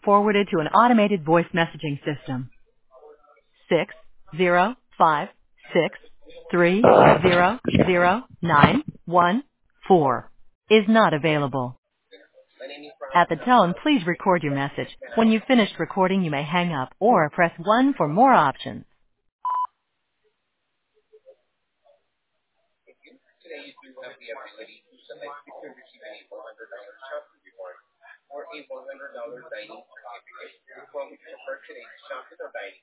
forwarded to an automated voice messaging system. 60563009114 is not available. At the tone, please record your message. When you've finished recording, you may hang up or press 1 for more options. Today, you do have the ability to select if you're receiving a $100 Shopee reward or a $100 dining certificate. Which one would you prefer today, Shopee or dining?